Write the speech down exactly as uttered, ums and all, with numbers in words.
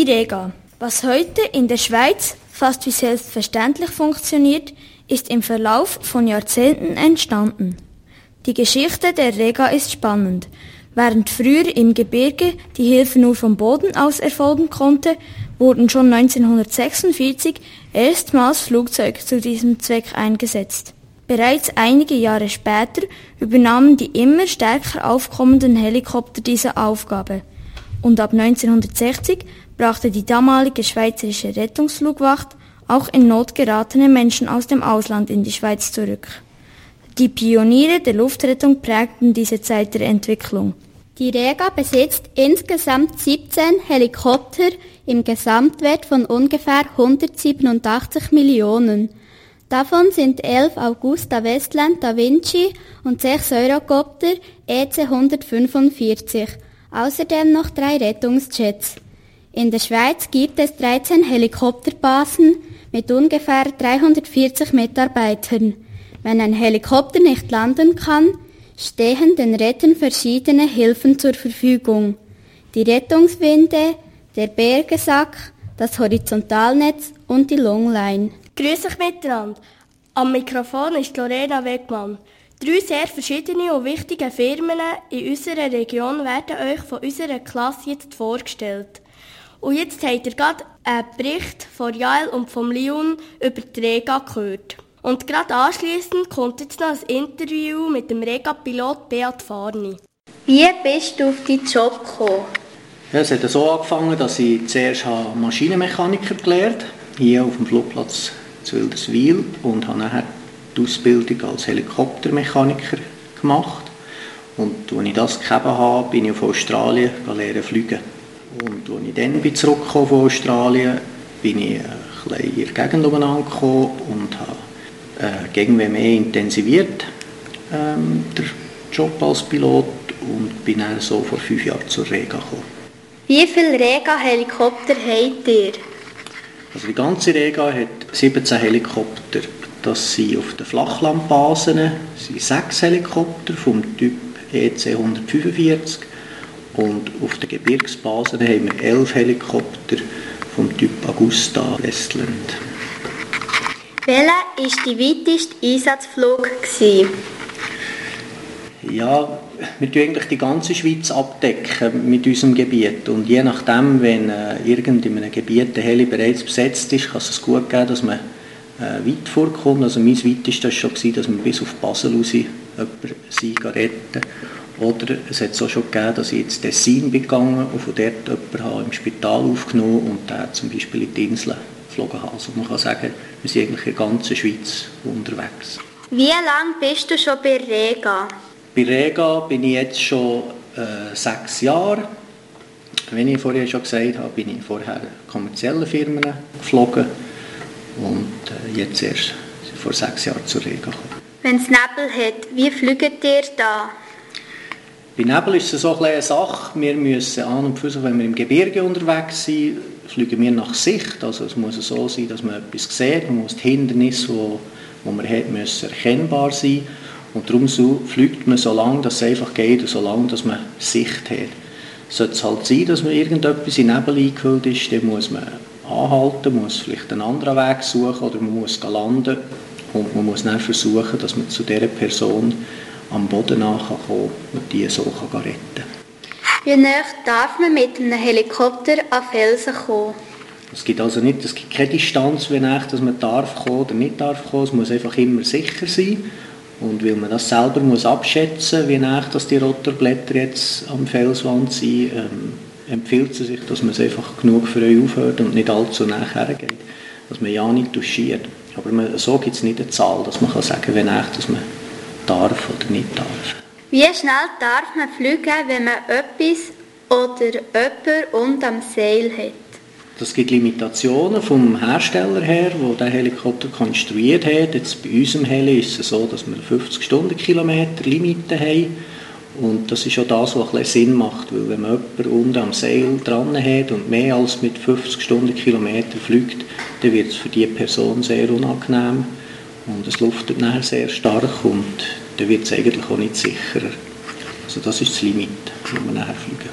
Rega. Was heute in der Schweiz fast wie selbstverständlich funktioniert, ist im Verlauf von Jahrzehnten entstanden. Die Geschichte der Rega ist spannend. Während früher im Gebirge die Hilfe nur vom Boden aus erfolgen konnte, wurden schon neunzehnhundertsechsundvierzig erstmals Flugzeuge zu diesem Zweck eingesetzt. Bereits einige Jahre später übernahmen die immer stärker aufkommenden Helikopter diese Aufgabe. Und ab neunzehnhundertsechzig brachte die damalige schweizerische Rettungsflugwacht auch in Not geratene Menschen aus dem Ausland in die Schweiz zurück. Die Pioniere der Luftrettung prägten diese Zeit der Entwicklung. Die Rega besitzt insgesamt siebzehn Helikopter im Gesamtwert von ungefähr hundertsiebenundachtzig Millionen. Davon sind elf Augusta Westland Da Vinci und sechs Eurocopter E C hundertfünfundvierzig, außerdem noch drei Rettungsjets. In der Schweiz gibt es dreizehn Helikopterbasen mit ungefähr dreihundertvierzig Mitarbeitern. Wenn ein Helikopter nicht landen kann, stehen den Rettern verschiedene Hilfen zur Verfügung. Die Rettungswinde, der Bergesack, das Horizontalnetz und die Longline. Grüß euch miteinander. Am Mikrofon ist Lorena Wegmann. Drei sehr verschiedene und wichtige Firmen in unserer Region werden euch von unserer Klasse jetzt vorgestellt. Und jetzt habt ihr gerade einen Bericht von Jael und vom Leon über die Rega gehört. Und gerade anschliessend kommt jetzt noch ein Interview mit dem Rega-Pilot Beat Farni. Wie bist du auf deinen Job gekommen? Ja, es hat so angefangen, dass ich zuerst Maschinenmechaniker gelernt habe, hier auf dem Flugplatz zu Wilderswil, und habe nachher die Ausbildung als Helikoptermechaniker gemacht. Und als ich das gegeben habe, bin ich auf Australien lernen fliegen. Und als ich dann bin zurückgekommen von Australien, bin ich ein bisschen in der Gegend umeinander gekommen und habe äh, gegen mehr intensiviert ähm, den Job als Pilot und bin dann so vor fünf Jahren zur Rega gekommen. Wie viele Rega-Helikopter habt ihr? Also die ganze Rega hat siebzehn Helikopter. Das sind auf den Flachlandbasen sind sechs Helikopter vom Typ E C hundertfünfundvierzig und auf den Gebirgsbasen haben wir elf Helikopter vom Typ Augusta Westland. Welcher war der weiteste Einsatzflug? Ja, wir decken eigentlich die ganze Schweiz abdecken mit unserem Gebiet. Und je nachdem, wenn äh, irgend in einem Gebiet der Heli bereits besetzt ist, kann es gut geben, dass man äh, weit vorkommt. Also mein weitestes war schon, dass wir bis auf Basel raus jemanden retten. Oder es hat es auch schon gegeben, dass ich ins Tessin bin gegangen und von dort jemanden habe im Spital aufgenommen und der zum Beispiel in die Inseln geflogen habe. Also man kann sagen, wir sind eigentlich in der ganzen Schweiz unterwegs. Wie lange bist du schon bei Rega? Bei Rega bin ich jetzt schon äh, sechs Jahre. Wie ich vorher schon gesagt habe, bin ich vorher kommerzielle Firmen geflogen und äh, jetzt erst vor sechs Jahren zur Rega gekommen. Wenn es Nebel hat, wie fliegt ihr da? Bei Nebel ist es so eine Sache. Wir müssen an und für sich, wenn wir im Gebirge unterwegs sind, fliegen wir nach Sicht. Also es muss so sein, dass man etwas sieht. Man muss die Hindernisse, die man hat, müssen erkennbar sein. Und darum so fliegt man so lange, dass es einfach geht, und so lange, dass man Sicht hat. Sollte es halt sein, dass man irgendetwas in Nebel eingehüllt ist, dann muss man anhalten, muss vielleicht einen anderen Weg suchen oder man muss landen. Und man muss dann versuchen, dass man zu dieser Person am Boden nachkommen und die so kann retten kann. Wie nah darf man mit einem Helikopter an Felsen kommen? Es gibt also nicht, es gibt keine Distanz, wie nah dass man darf kommen oder nicht darf kommen. Es muss einfach immer sicher sein. Und weil man das selber muss abschätzen, wie nah dass die Rotorblätter jetzt am Felswand sind, ähm, empfiehlt es sich, dass man es einfach genug früh aufhört und nicht allzu nah hergeht. Dass man ja nicht touchiert. Aber man, so gibt es nicht eine Zahl, dass man kann sagen, wie nah dass man darf oder nicht darf. Wie schnell darf man fliegen, wenn man etwas oder jemanden unter am Seil hat? Das gibt Limitationen vom Hersteller her, der den Helikopter konstruiert hat. Jetzt bei unserem Heli ist es so, dass wir fünfzig Stundenkilometer Limite haben. Und das ist auch das, was ein bisschen Sinn macht. Weil wenn man jemanden unten am Seil dran hat und mehr als mit fünfzig Stundenkilometer fliegt, dann wird es für diese Person sehr unangenehm. Und es luftet nachher sehr stark und dann wird es eigentlich auch nicht sicherer. Also das ist das Limit, wo wir nachher fliegen.